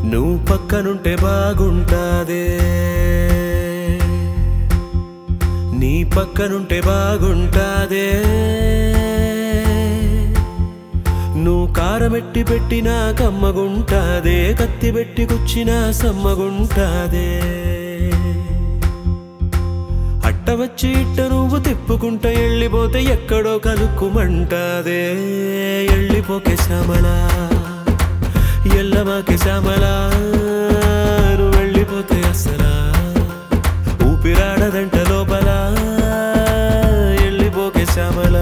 నువ్వు పక్కనుంటే బాగుంటాదే, నీ పక్కనుంటే బాగుంటాదే. నువ్వు కారమెట్టి పెట్టినా కమ్మగుంటాదే, కత్తి పెట్టి కుచ్చినా సమ్మగుంటాదే. అట్ట వచ్చి ఇట్ట నువ్వు తిప్పుకుంటా వెళ్ళిపోతే ఎక్కడో కలుక్కుమంటాదే. వెళ్ళిపోకే శ్యామలా, ఎల్లమాకే శ్యామలా, నువ్వు వెళ్ళిపోతే అసలా ఊపిరాడదంట లోపల. వెళ్ళిపోకే శ్యామలా.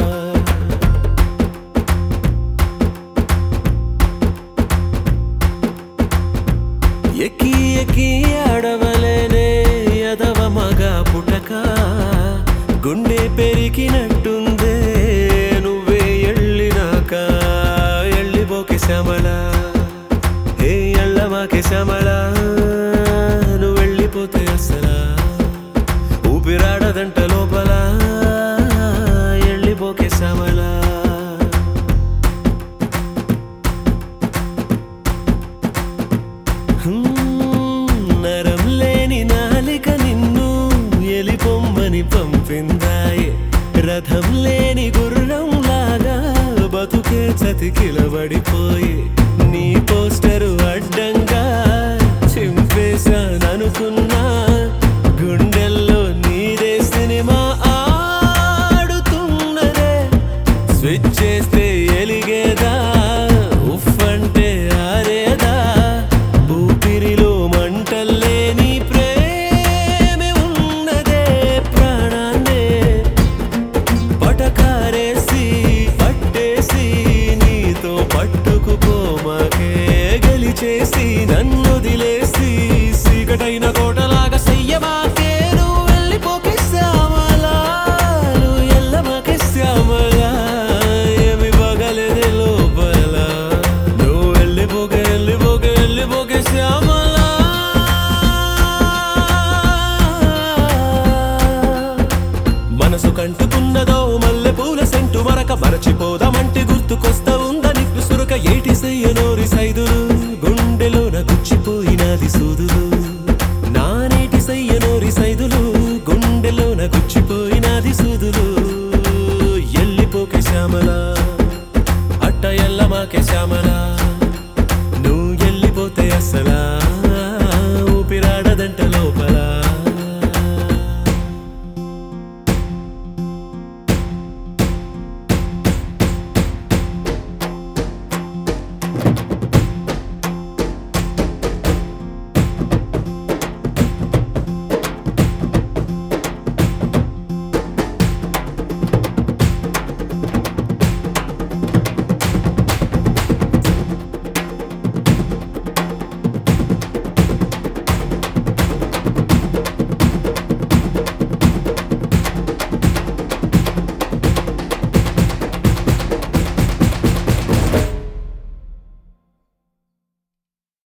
ఎక్కి ఎక్కి ఆడవలేనే ఎదవ మగ పుటక, గుండె పెరిగినట్టుందే నువ్వే ఎళ్ళినాక. వెళ్ళిపోకే శ్యామలా, హే ఎల్లమాకే శ్యామలా, నువ్వు వెళ్ళిపోతే అసలా ఊపిరాడదంట లోపల. వెళ్ళిపోకే శ్యామలా. నరం లేని నాలిక నిన్ను ఎలిపొమ్మని పంపిందాయే, రథం లేని గుర్రం లాగా బతుకే చతికిలబడిపోయి. నీ పోస్టరు అడ్డంగా చింపేశాననుకున్నా, గుండెల్లో నీదే సినిమా ఆడుతున్నదే. స్విచ్ చేస్తే ఎలిగేదా, ఉఫ్ అంటే ఆరేదా, ఊపిరిలో మంటల్లే నీ ప్రేమే ఉన్నదే. ప్రాణాన్నే పటకారేసి పట్టేసి నీతో పట్టుకుపోమాకే, గెలిచేసి నన్ను దిలేసి సీకటైన కోటలాగా చెయ్యమాకే. నువ్వు వెళ్ళిపోకే శ్యామలా, నువ్వు ఎల్లమాకే శ్యామలా, ఏమి పగలేదే లోపల. నువ్వు వెళ్ళిపోకే వెళ్ళిపోకే వెళ్ళిపోకే శ్యామలా. మనసు కంటుకున్నదో మల్లె పూల సెంటు మరక, మరచిపోదామంటే గుర్తుకొస్తా ఉందా నిప్పు సురక. ఏటి సయ్యనోరి సైదులు గుండెలోన గుచ్చిపోయినది సూదులు, నానేటి సయ్యనోరి సైదులు గుండెలోన గుచ్చిపోయినది సూదులు. వెళ్ళిపోకే శ్యామలా, అట్ట ఎల్లమాకే శ్యామలా.